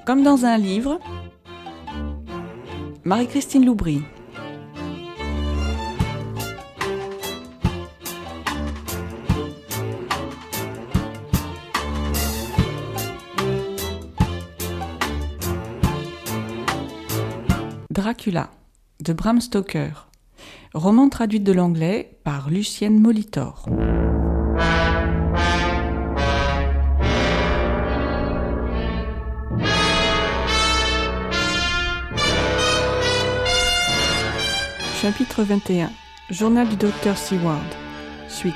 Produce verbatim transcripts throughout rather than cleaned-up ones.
Comme dans un livre, Marie-Christine Loubry. Dracula, de Bram Stoker. Roman traduit de l'anglais par Lucienne Molitor. Chapitre vingt et un. Journal du docteur Seward. Suite.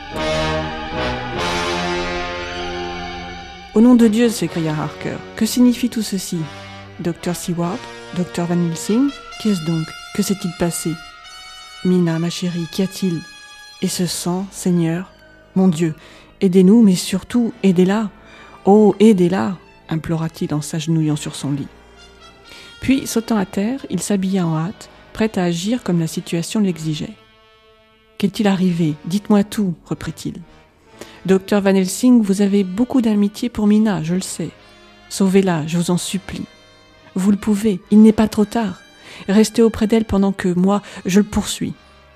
Au nom de Dieu, s'écria Harker. Que signifie tout ceci? Docteur Seward? Docteur Van Helsing? Qu'est-ce donc? Que s'est-il passé? Mina, ma chérie, qu'y a-t-il? Et ce sang, Seigneur? Mon Dieu, aidez-nous, mais surtout, aidez-la. Oh, aidez-la, implora-t-il en s'agenouillant sur son lit. Puis, sautant à terre, il s'habilla en hâte, prêt à agir comme la situation l'exigeait. Qu'est-il arrivé? Dites-moi tout, reprit-il. Docteur Van Helsing, vous avez beaucoup d'amitié pour Mina, je le sais. Sauvez-la, je vous en supplie. Vous le pouvez, il n'est pas trop tard. Restez auprès d'elle pendant que moi, je le poursuis.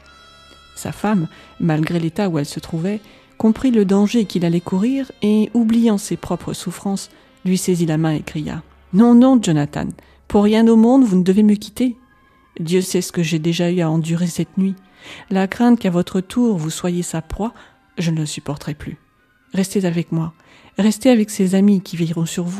Sa femme, malgré l'état où elle se trouvait, comprit le danger qu'il allait courir et, oubliant ses propres souffrances, lui saisit la main et cria « Non, non, Jonathan, pour rien au monde, vous ne devez me quitter. Dieu sait ce que j'ai déjà eu à endurer cette nuit. La crainte qu'à votre tour vous soyez sa proie, je ne le supporterai plus. Restez avec moi, restez avec ses amis qui veilleront sur vous. »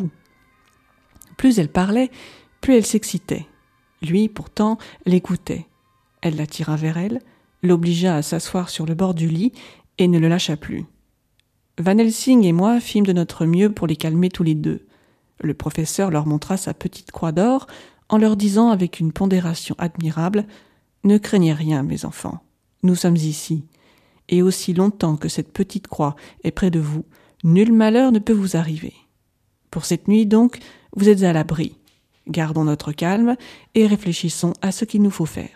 Plus elle parlait, plus elle s'excitait. Lui, pourtant, l'écoutait. Elle l'attira vers elle, l'obligea à s'asseoir sur le bord du lit et ne le lâcha plus. Van Helsing et moi fîmes de notre mieux pour les calmer tous les deux. Le professeur leur montra sa petite croix d'or en leur disant avec une pondération admirable « Ne craignez rien, mes enfants, nous sommes ici, et aussi longtemps que cette petite croix est près de vous, nul malheur ne peut vous arriver. Pour cette nuit, donc, vous êtes à l'abri. Gardons notre calme et réfléchissons à ce qu'il nous faut faire. »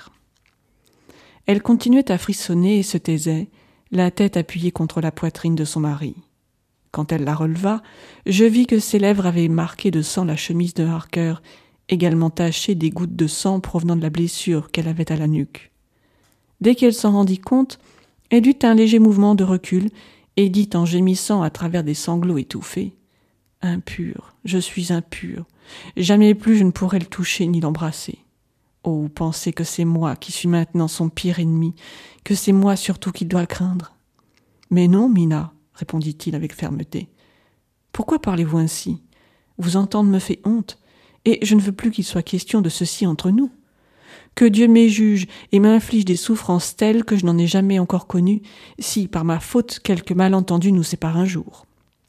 Elle continuait à frissonner et se taisait, la tête appuyée contre la poitrine de son mari. Quand elle la releva, je vis que ses lèvres avaient marqué de sang la chemise de Harker, également tachée des gouttes de sang provenant de la blessure qu'elle avait à la nuque. Dès qu'elle s'en rendit compte, elle eut un léger mouvement de recul et dit en gémissant à travers des sanglots étouffés « Impure, je suis impure. Jamais plus je ne pourrai le toucher ni l'embrasser. Oh, pensez que c'est moi qui suis maintenant son pire ennemi, que c'est moi surtout qu'il doit craindre. » « Mais non, Mina, » répondit-il avec fermeté. « Pourquoi parlez-vous ainsi? Vous entendre me fait honte, et je ne veux plus qu'il soit question de ceci entre nous. Que Dieu m'éjuge et m'inflige des souffrances telles que je n'en ai jamais encore connues, si, par ma faute, quelque malentendu nous sépare un jour. »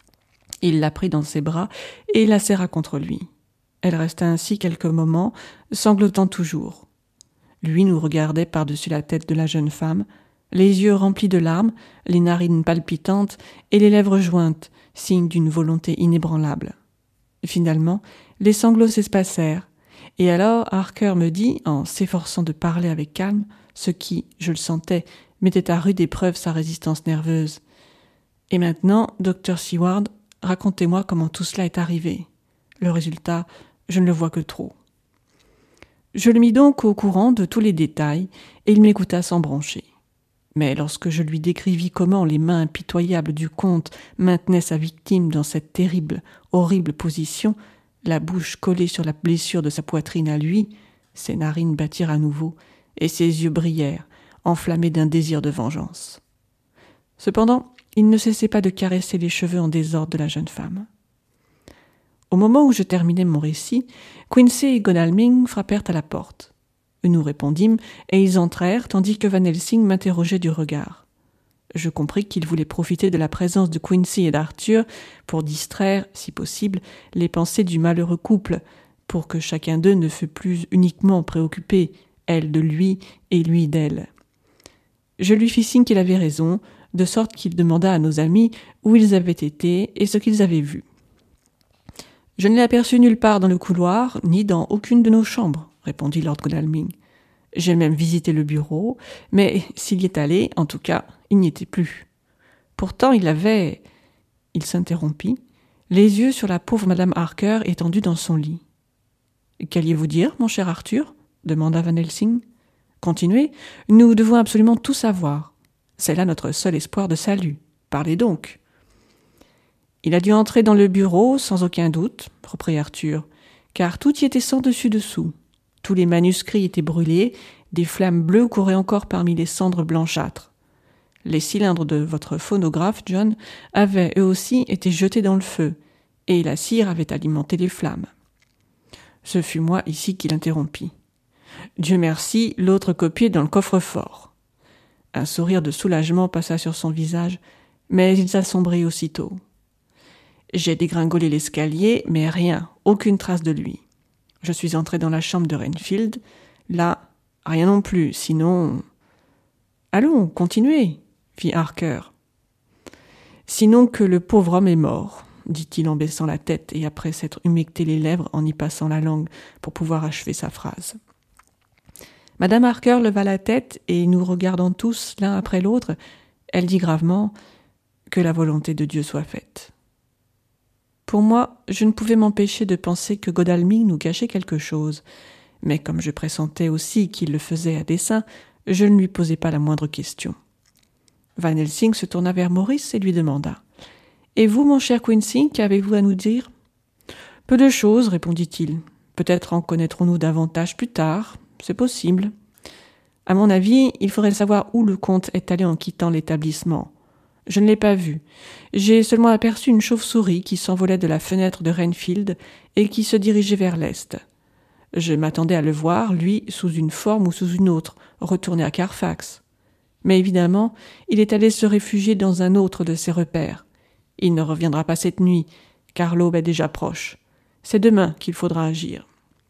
Il la prit dans ses bras et la serra contre lui. Elle resta ainsi quelques moments, sanglotant toujours. Lui nous regardait par-dessus la tête de la jeune femme, les yeux remplis de larmes, les narines palpitantes et les lèvres jointes, signe d'une volonté inébranlable. Finalement, les sanglots s'espacèrent, et alors Harker me dit, en s'efforçant de parler avec calme, ce qui, je le sentais, mettait à rude épreuve sa résistance nerveuse. « Et maintenant, docteur Seward, racontez-moi comment tout cela est arrivé. Le résultat, je ne le vois que trop. » Je le mis donc au courant de tous les détails, et il m'écouta sans broncher. Mais lorsque je lui décrivis comment les mains impitoyables du comte maintenaient sa victime dans cette terrible, horrible position, la bouche collée sur la blessure de sa poitrine à lui, ses narines battirent à nouveau, et ses yeux brillèrent, enflammés d'un désir de vengeance. Cependant, il ne cessait pas de caresser les cheveux en désordre de la jeune femme. Au moment où je terminais mon récit, Quincy et Godalming frappèrent à la porte. Nous répondîmes, et ils entrèrent, tandis que Van Helsing m'interrogeait du regard. Je compris qu'il voulait profiter de la présence de Quincy et d'Arthur pour distraire, si possible, les pensées du malheureux couple, pour que chacun d'eux ne fût plus uniquement préoccupé, elle de lui et lui d'elle. Je lui fis signe qu'il avait raison, de sorte qu'il demanda à nos amis où ils avaient été et ce qu'ils avaient vu. « Je ne l'ai aperçu nulle part dans le couloir, ni dans aucune de nos chambres, » répondit Lord Godalming. « J'ai même visité le bureau, mais s'il y est allé, en tout cas, il n'y était plus. Pourtant, il avait... » Il s'interrompit, les yeux sur la pauvre Madame Harker étendue dans son lit. « Qu'alliez-vous dire, mon cher Arthur ?» demanda Van Helsing. « Continuez, nous devons absolument tout savoir. C'est là notre seul espoir de salut. Parlez donc. » « Il a dû entrer dans le bureau, sans aucun doute, » reprit Arthur, « car tout y était sans dessus-dessous. Tous les manuscrits étaient brûlés, des flammes bleues couraient encore parmi les cendres blanchâtres. Les cylindres de votre phonographe, John, avaient eux aussi été jetés dans le feu, et la cire avait alimenté les flammes. Ce fut moi ici qui l'interrompis. Dieu merci, l'autre copie est dans le coffre-fort. Un sourire de soulagement passa sur son visage, mais il s'assombrit aussitôt. J'ai dégringolé l'escalier, mais rien, aucune trace de lui. Je suis entré dans la chambre de Renfield. Là, rien non plus, sinon... « Allons, continuez, fit Harker. « Sinon que le pauvre homme est mort, dit-il en baissant la tête et après s'être humecté les lèvres en y passant la langue pour pouvoir achever sa phrase. Madame Harker leva la tête et, nous regardant tous l'un après l'autre, elle dit gravement « Que la volonté de Dieu soit faite. » Pour moi, je ne pouvais m'empêcher de penser que Godalming nous cachait quelque chose, mais comme je pressentais aussi qu'il le faisait à dessein, je ne lui posai pas la moindre question. Van Helsing se tourna vers Maurice et lui demanda « Et vous, mon cher Quincy, qu'avez-vous à nous dire ?»« Peu de choses, répondit-il. Peut-être en connaîtrons-nous davantage plus tard, c'est possible. À mon avis, il faudrait savoir où le comte est allé en quittant l'établissement. Je ne l'ai pas vu. J'ai seulement aperçu une chauve-souris qui s'envolait de la fenêtre de Renfield et qui se dirigeait vers l'est. Je m'attendais à le voir, lui, sous une forme ou sous une autre, retourner à Carfax. Mais évidemment, il est allé se réfugier dans un autre de ses repères. Il ne reviendra pas cette nuit, car l'aube est déjà proche. C'est demain qu'il faudra agir. »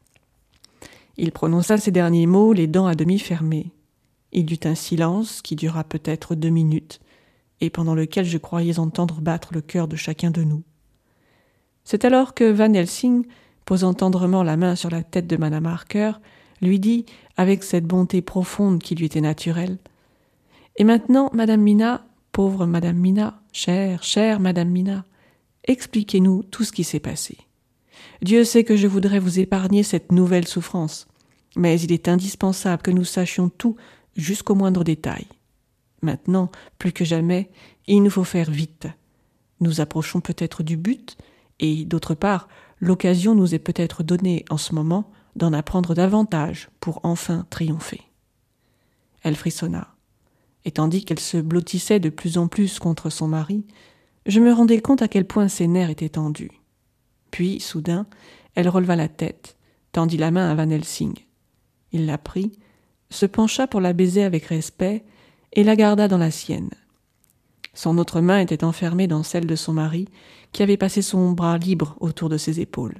Il prononça ces derniers mots, les dents à demi fermées. Il y eut un silence qui dura peut-être deux minutes, et pendant lequel je croyais entendre battre le cœur de chacun de nous. C'est alors que Van Helsing, posant tendrement la main sur la tête de Madame Harker, lui dit, avec cette bonté profonde qui lui était naturelle, « Et maintenant, Madame Mina, pauvre Madame Mina, chère, chère Madame Mina, expliquez-nous tout ce qui s'est passé. Dieu sait que je voudrais vous épargner cette nouvelle souffrance, mais il est indispensable que nous sachions tout jusqu'au moindre détail. Maintenant, plus que jamais, il nous faut faire vite. Nous approchons peut-être du but, et, d'autre part, l'occasion nous est peut-être donnée en ce moment d'en apprendre davantage pour enfin triompher. » Elle frissonna, et tandis qu'elle se blottissait de plus en plus contre son mari, je me rendais compte à quel point ses nerfs étaient tendus. Puis, soudain, elle releva la tête, tendit la main à Van Helsing. Il la prit, se pencha pour la baiser avec respect et la garda dans la sienne. Son autre main était enfermée dans celle de son mari, qui avait passé son bras libre autour de ses épaules.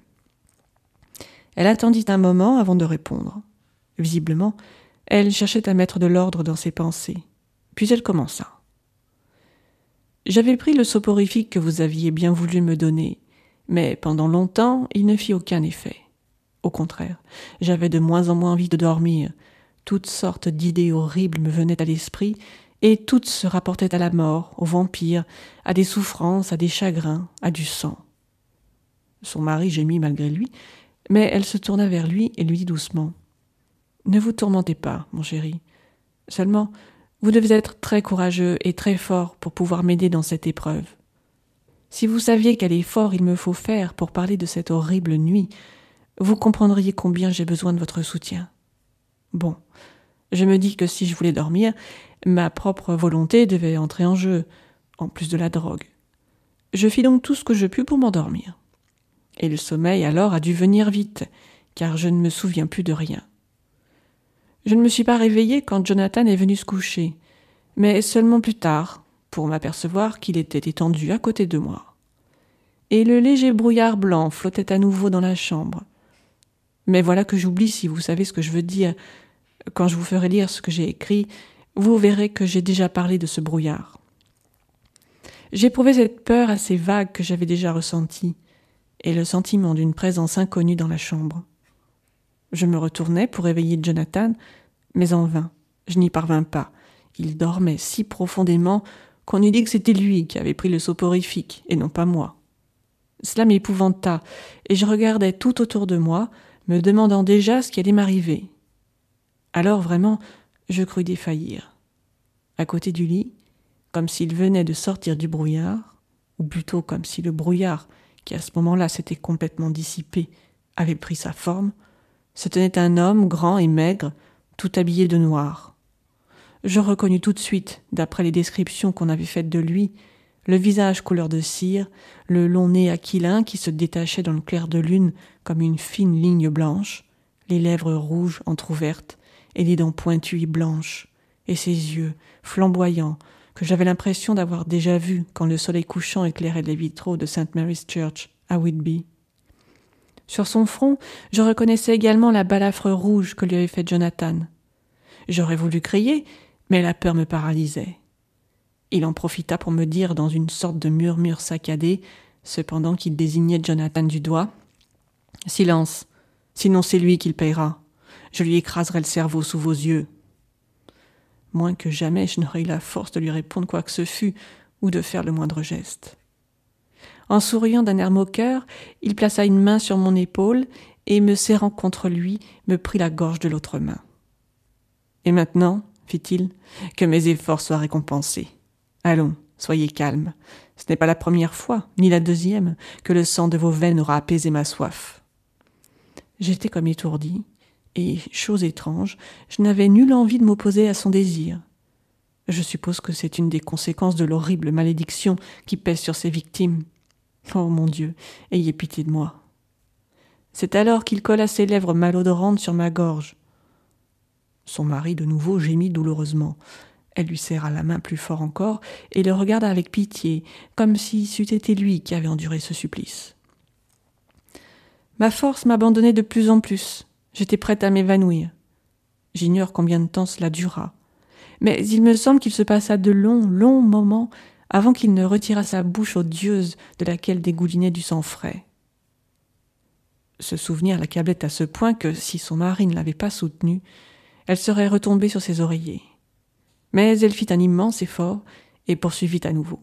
Elle attendit un moment avant de répondre. Visiblement, elle cherchait à mettre de l'ordre dans ses pensées. Puis elle commença. « J'avais pris le soporifique que vous aviez bien voulu me donner, mais pendant longtemps, il ne fit aucun effet. Au contraire, j'avais de moins en moins envie de dormir. Toutes sortes d'idées horribles me venaient à l'esprit, et toutes se rapportaient à la mort, aux vampires, à des souffrances, à des chagrins, à du sang. » Son mari gémit malgré lui, mais elle se tourna vers lui et lui dit doucement « Ne vous tourmentez pas, mon chéri. Seulement, vous devez être très courageux et très fort pour pouvoir m'aider dans cette épreuve. Si vous saviez quel effort il me faut faire pour parler de cette horrible nuit, vous comprendriez combien j'ai besoin de votre soutien. Bon, je me dis que si je voulais dormir, ma propre volonté devait entrer en jeu, en plus de la drogue. Je fis donc tout ce que je pus pour m'endormir. Et le sommeil alors a dû venir vite, car je ne me souviens plus de rien. Je ne me suis pas réveillée quand Jonathan est venu se coucher, mais seulement plus tard, pour m'apercevoir qu'il était étendu à côté de moi. Et le léger brouillard blanc flottait à nouveau dans la chambre. Mais voilà que j'oublie, si vous savez ce que je veux dire. Quand je vous ferai lire ce que j'ai écrit, vous verrez que j'ai déjà parlé de ce brouillard. J'éprouvais cette peur assez vague que j'avais déjà ressentie, et le sentiment d'une présence inconnue dans la chambre. Je me retournai pour réveiller Jonathan, mais en vain, je n'y parvins pas. Il dormait si profondément qu'on eût dit que c'était lui qui avait pris le soporifique, et non pas moi. Cela m'épouvanta, et je regardais tout autour de moi, me demandant déjà ce qui allait m'arriver. Alors vraiment, je crus défaillir. À côté du lit, comme s'il venait de sortir du brouillard, ou plutôt comme si le brouillard, qui à ce moment-là s'était complètement dissipé, avait pris sa forme, se tenait un homme grand et maigre, tout habillé de noir. Je reconnus tout de suite, d'après les descriptions qu'on avait faites de lui, le visage couleur de cire, le long nez aquilin qui se détachait dans le clair de lune comme une fine ligne blanche, les lèvres rouges entr'ouvertes et les dents pointues et blanches, et ses yeux flamboyants que j'avais l'impression d'avoir déjà vus quand le soleil couchant éclairait les vitraux de Saint Mary's Church à Whitby. Sur son front, je reconnaissais également la balafre rouge que lui avait faite Jonathan. J'aurais voulu crier, mais la peur me paralysait. Il en profita pour me dire dans une sorte de murmure saccadé, cependant qu'il désignait Jonathan du doigt, « Silence, sinon c'est lui qui le payera. Je lui écraserai le cerveau sous vos yeux. » Moins que jamais, je n'aurais eu la force de lui répondre quoi que ce fût ou de faire le moindre geste. En souriant d'un air moqueur, il plaça une main sur mon épaule et, me serrant contre lui, me prit la gorge de l'autre main. « Et maintenant, fit-il, que mes efforts soient récompensés. Allons, soyez calme. Ce n'est pas la première fois, ni la deuxième, que le sang de vos veines aura apaisé ma soif. » J'étais comme étourdi, et, chose étrange, je n'avais nulle envie de m'opposer à son désir. Je suppose que c'est une des conséquences de l'horrible malédiction qui pèse sur ses victimes. Oh mon Dieu, ayez pitié de moi. C'est alors qu'il colla ses lèvres malodorantes sur ma gorge. Son mari, de nouveau, gémit douloureusement. Elle lui serra la main plus fort encore et le regarda avec pitié, comme si c'eût été lui qui avait enduré ce supplice. Ma force m'abandonnait de plus en plus. J'étais prête à m'évanouir. J'ignore combien de temps cela dura. Mais il me semble qu'il se passa de longs, longs moments avant qu'il ne retirât sa bouche odieuse de laquelle dégoulinait du sang frais. Ce souvenir l'accablait à ce point que, si son mari ne l'avait pas soutenue, elle serait retombée sur ses oreillers. Mais elle fit un immense effort et poursuivit à nouveau.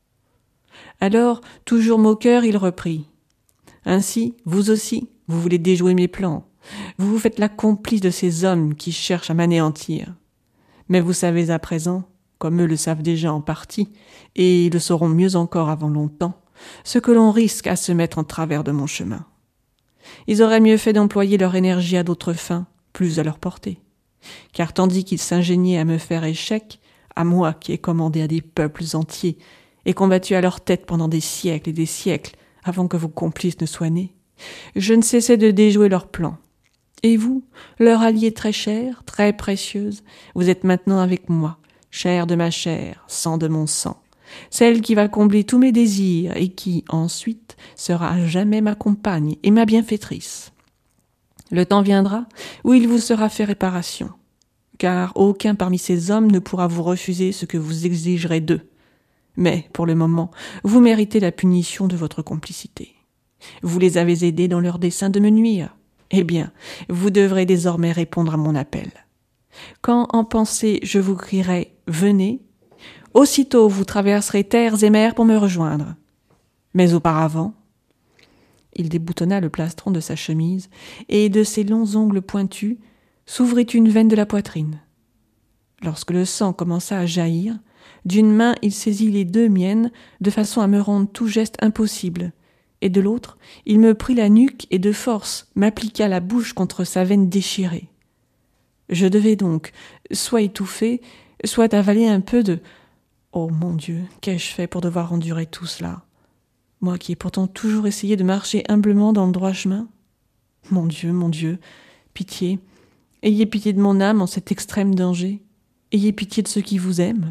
Alors, toujours moqueur, il reprit. « Ainsi, vous aussi, vous voulez déjouer mes plans. Vous vous faites la complice de ces hommes qui cherchent à m'anéantir. Mais vous savez à présent, comme eux le savent déjà en partie, et le sauront mieux encore avant longtemps, ce que l'on risque à se mettre en travers de mon chemin. Ils auraient mieux fait d'employer leur énergie à d'autres fins, plus à leur portée. Car tandis qu'ils s'ingéniaient à me faire échec, à moi qui ai commandé à des peuples entiers et combattu à leur tête pendant des siècles et des siècles avant que vos complices ne soient nés, je ne cessais de déjouer leurs plans. Et vous, leur allié très cher, très précieuse, vous êtes maintenant avec moi, chair de ma chair, sang de mon sang, celle qui va combler tous mes désirs et qui, ensuite, sera à jamais ma compagne et ma bienfaitrice. Le temps viendra où il vous sera fait réparation, car aucun parmi ces hommes ne pourra vous refuser ce que vous exigerez d'eux. Mais, pour le moment, vous méritez la punition de votre complicité. Vous les avez aidés dans leur dessein de me nuire. Eh bien, vous devrez désormais répondre à mon appel. Quand, en pensée, je vous crierai « Venez », aussitôt vous traverserez terres et mers pour me rejoindre. Mais auparavant, il déboutonna le plastron de sa chemise et de ses longs ongles pointus s'ouvrit une veine de la poitrine. Lorsque le sang commença à jaillir, d'une main il saisit les deux miennes de façon à me rendre tout geste impossible, et de l'autre il me prit la nuque et de force m'appliqua la bouche contre sa veine déchirée. Je devais donc soit étouffer, soit avaler un peu de... Oh mon Dieu, qu'ai-je fait pour devoir endurer tout cela ? Moi qui ai pourtant toujours essayé de marcher humblement dans le droit chemin. Mon Dieu, mon Dieu, pitié, ayez pitié de mon âme en cet extrême danger. Ayez pitié de ceux qui vous aiment.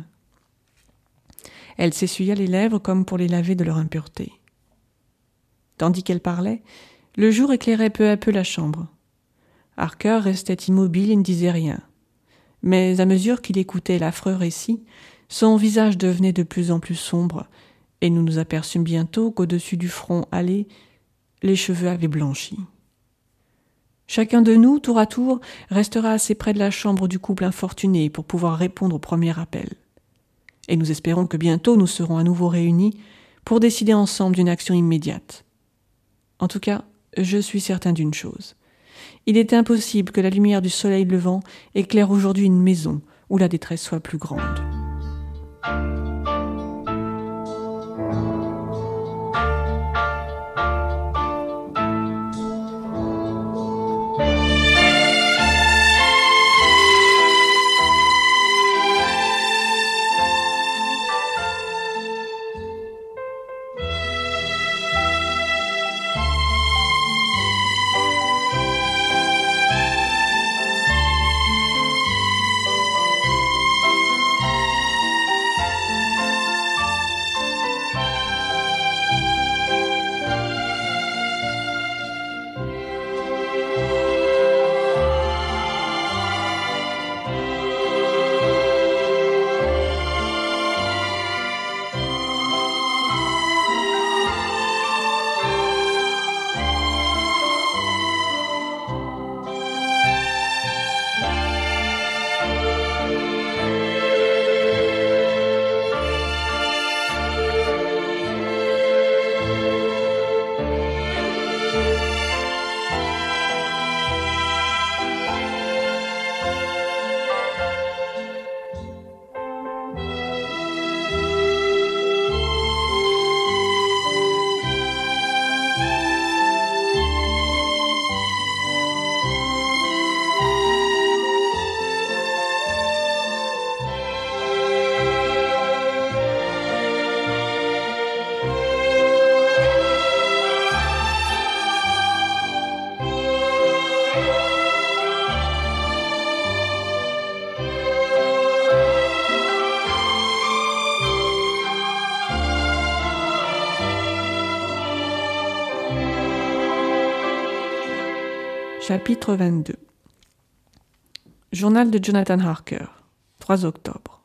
Elle s'essuya les lèvres comme pour les laver de leur impureté. Tandis qu'elle parlait, le jour éclairait peu à peu la chambre. Harker restait immobile et ne disait rien. Mais à mesure qu'il écoutait l'affreux récit, son visage devenait de plus en plus sombre, et nous nous aperçûmes bientôt qu'au-dessus du front hâlé, les cheveux avaient blanchi. Chacun de nous, tour à tour, restera assez près de la chambre du couple infortuné pour pouvoir répondre au premier appel. Et nous espérons que bientôt nous serons à nouveau réunis pour décider ensemble d'une action immédiate. En tout cas, je suis certain d'une chose. il était impossible que la lumière du soleil levant éclaire aujourd'hui une maison où la détresse soit plus grande. Chapitre vingt-deux. Journal de Jonathan Harker, trois octobre.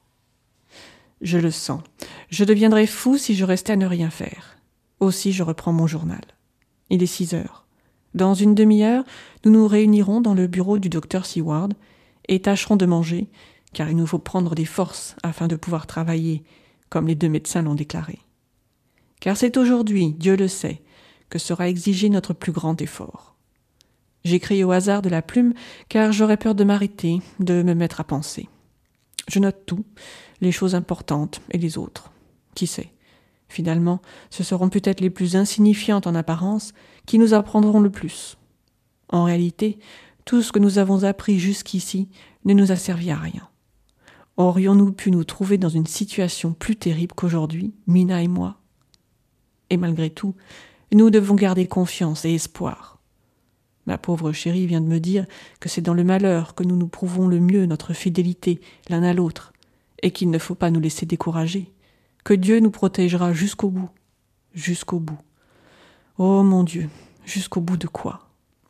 Je le sens. Je deviendrais fou si je restais à ne rien faire. Aussi, je reprends mon journal. Il est six heures. Dans une demi-heure, nous nous réunirons dans le bureau du docteur Seward et tâcherons de manger, car il nous faut prendre des forces afin de pouvoir travailler, comme les deux médecins l'ont déclaré. Car c'est aujourd'hui, Dieu le sait, que sera exigé notre plus grand effort. J'écris au hasard de la plume, car j'aurais peur de m'arrêter, de me mettre à penser. Je note tout, les choses importantes et les autres. Qui sait ? Finalement, ce seront peut-être les plus insignifiantes en apparence qui nous apprendront le plus. En réalité, tout ce que nous avons appris jusqu'ici ne nous a servi à rien. Aurions-nous pu nous trouver dans une situation plus terrible qu'aujourd'hui, Mina et moi ? Et malgré tout, nous devons garder confiance et espoir. Ma pauvre chérie vient de me dire que c'est dans le malheur que nous nous prouvons le mieux notre fidélité l'un à l'autre, et qu'il ne faut pas nous laisser décourager, que Dieu nous protégera jusqu'au bout, jusqu'au bout. Oh mon Dieu, jusqu'au bout de quoi ?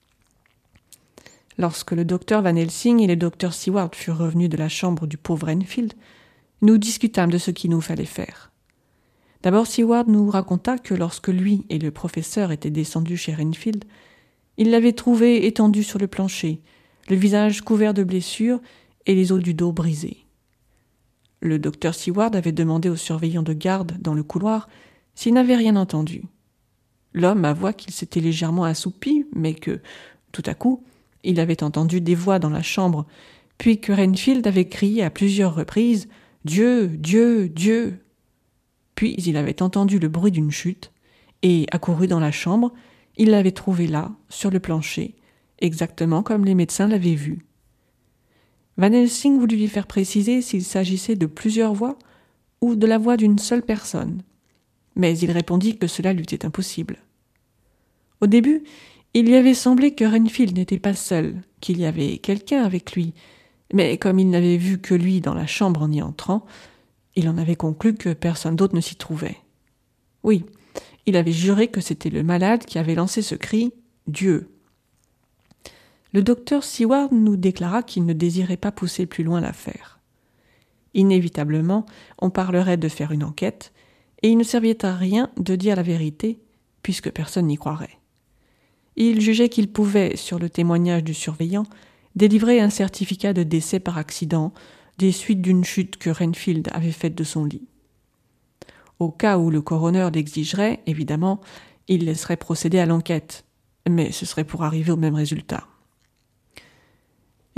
Lorsque le docteur Van Helsing et le docteur Seward furent revenus de la chambre du pauvre Enfield, nous discutâmes de ce qu'il nous fallait faire. D'abord, Seward nous raconta que lorsque lui et le professeur étaient descendus chez Enfield, il l'avait trouvé étendu sur le plancher, le visage couvert de blessures et les os du dos brisés. Le docteur Seward avait demandé au surveillant de garde dans le couloir s'il n'avait rien entendu. L'homme avoua qu'il s'était légèrement assoupi, mais que, tout à coup, il avait entendu des voix dans la chambre, puis que Renfield avait crié à plusieurs reprises « Dieu, Dieu, Dieu !» Puis il avait entendu le bruit d'une chute, et, accouru dans la chambre, il l'avait trouvé là, sur le plancher, exactement comme les médecins l'avaient vu. Van Helsing voulut lui faire préciser s'il s'agissait de plusieurs voix ou de la voix d'une seule personne, mais il répondit que cela lui était impossible. Au début, il lui avait semblé que Renfield n'était pas seul, qu'il y avait quelqu'un avec lui, mais comme il n'avait vu que lui dans la chambre en y entrant, il en avait conclu que personne d'autre ne s'y trouvait. Oui, il avait juré que c'était le malade qui avait lancé ce cri « Dieu !» Le docteur Seward nous déclara qu'il ne désirait pas pousser plus loin l'affaire. Inévitablement, on parlerait de faire une enquête, et il ne servirait à rien de dire la vérité, puisque personne n'y croirait. Il jugeait qu'il pouvait, sur le témoignage du surveillant, délivrer un certificat de décès par accident des suites d'une chute que Renfield avait faite de son lit. Au cas où le coroner l'exigerait, évidemment, il laisserait procéder à l'enquête, mais ce serait pour arriver au même résultat.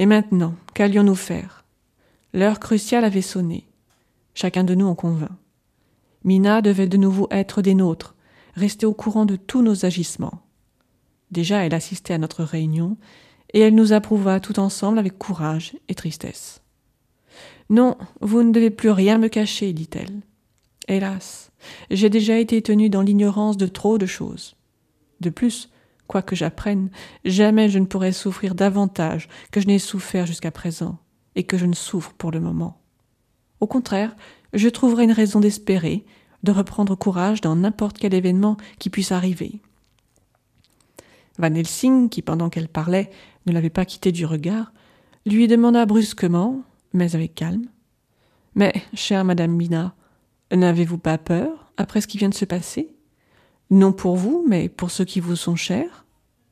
Et maintenant, qu'allions-nous faire? L'heure cruciale avait sonné. Chacun de nous en convint. Mina devait de nouveau être des nôtres, rester au courant de tous nos agissements. Déjà, elle assistait à notre réunion, et elle nous approuva tout ensemble avec courage et tristesse. « Non, vous ne devez plus rien me cacher, dit-elle. Hélas, j'ai déjà été tenue dans l'ignorance de trop de choses. De plus, quoi que j'apprenne, jamais je ne pourrai souffrir davantage que je n'ai souffert jusqu'à présent, et que je ne souffre pour le moment. Au contraire, je trouverai une raison d'espérer, de reprendre courage dans n'importe quel événement qui puisse arriver. » Van Helsing, qui pendant qu'elle parlait ne l'avait pas quittée du regard, lui demanda brusquement, mais avec calme, « Mais, chère Madame Mina, n'avez-vous pas peur après ce qui vient de se passer? Non pour vous, mais pour ceux qui vous sont chers ?»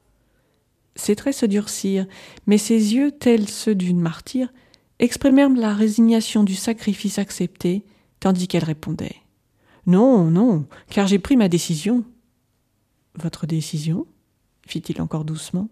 Ses traits se durcirent, mais ses yeux, tels ceux d'une martyre, exprimèrent la résignation du sacrifice accepté, tandis qu'elle répondait. « Non, non, car j'ai pris ma décision. »« Votre décision ?» fit-il encore doucement.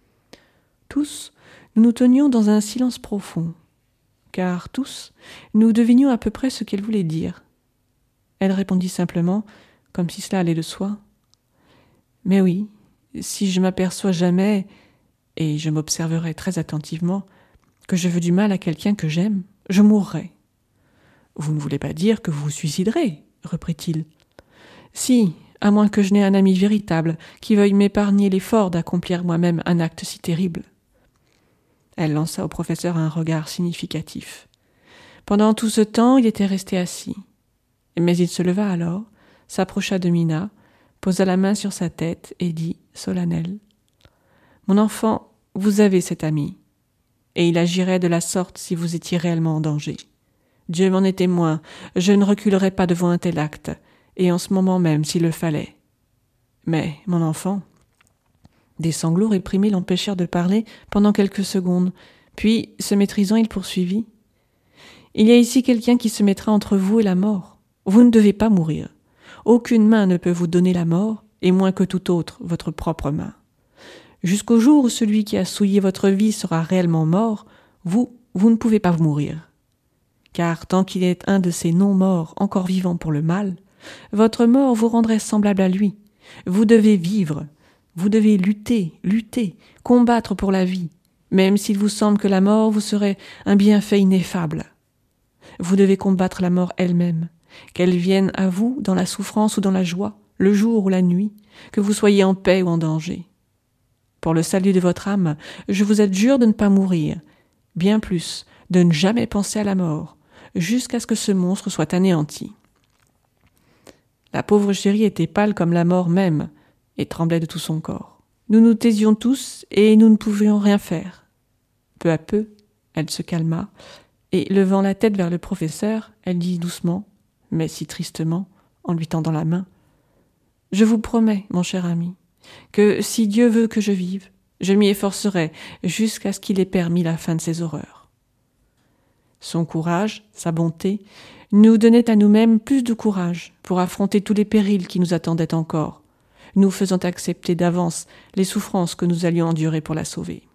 Tous, nous nous tenions dans un silence profond, car tous, nous devinions à peu près ce qu'elle voulait dire. Elle répondit simplement, comme si cela allait de soi. « Mais oui, si je m'aperçois jamais, et je m'observerai très attentivement, que je veux du mal à quelqu'un que j'aime, je mourrai. »« Vous ne voulez pas dire que vous vous suiciderez, » reprit-il. « Si, à moins que je n'ai un ami véritable qui veuille m'épargner l'effort d'accomplir moi-même un acte si terrible. » Elle lança au professeur un regard significatif. Pendant tout ce temps, il était resté assis. Mais il se leva alors, s'approcha de Mina, posa la main sur sa tête et dit, solennel, « Mon enfant, vous avez cet ami, et il agirait de la sorte si vous étiez réellement en danger. Dieu m'en est témoin, je ne reculerai pas devant un tel acte, et en ce moment même s'il le fallait. Mais, mon enfant... » Des sanglots réprimés l'empêchèrent de parler pendant quelques secondes, puis, se maîtrisant, il poursuivit. « Il y a ici quelqu'un qui se mettra entre vous et la mort. Vous ne devez pas mourir. Aucune main ne peut vous donner la mort, et moins que toute autre, votre propre main. Jusqu'au jour où celui qui a souillé votre vie sera réellement mort, vous, vous ne pouvez pas vous mourir. Car tant qu'il est un de ces non-morts encore vivants pour le mal, votre mort vous rendrait semblable à lui. Vous devez vivre. Vous devez lutter, lutter, combattre pour la vie, même s'il vous semble que la mort vous serait un bienfait ineffable. Vous devez combattre la mort elle-même, qu'elle vienne à vous dans la souffrance ou dans la joie, le jour ou la nuit, que vous soyez en paix ou en danger. Pour le salut de votre âme, je vous adjure de ne pas mourir, bien plus, de ne jamais penser à la mort, jusqu'à ce que ce monstre soit anéanti. » La pauvre chérie était pâle comme la mort même, et tremblait de tout son corps. Nous nous taisions tous, et nous ne pouvions rien faire. Peu à peu, elle se calma, et levant la tête vers le professeur, elle dit doucement, mais si tristement, en lui tendant la main, « Je vous promets, mon cher ami, que si Dieu veut que je vive, je m'y efforcerai jusqu'à ce qu'il ait permis la fin de ces horreurs. » Son courage, sa bonté, nous donnaient à nous-mêmes plus de courage pour affronter tous les périls qui nous attendaient encore, nous faisant accepter d'avance les souffrances que nous allions endurer pour la sauver.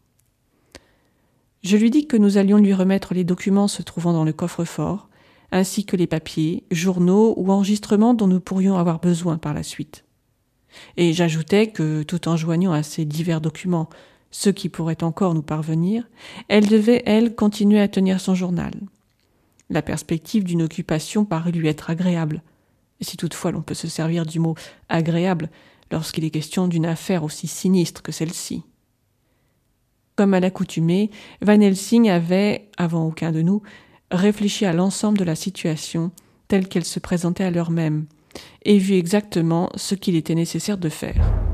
Je lui dis que nous allions lui remettre les documents se trouvant dans le coffre-fort, ainsi que les papiers, journaux ou enregistrements dont nous pourrions avoir besoin par la suite. Et j'ajoutais que, tout en joignant à ces divers documents ceux qui pourraient encore nous parvenir, elle devait, elle, continuer à tenir son journal. La perspective d'une occupation parut lui être agréable, si toutefois l'on peut se servir du mot « agréable » lorsqu'il est question d'une affaire aussi sinistre que celle-ci. Comme à l'accoutumée, Van Helsing avait, avant aucun de nous, réfléchi à l'ensemble de la situation telle qu'elle se présentait à l'heure même, et vu exactement ce qu'il était nécessaire de faire.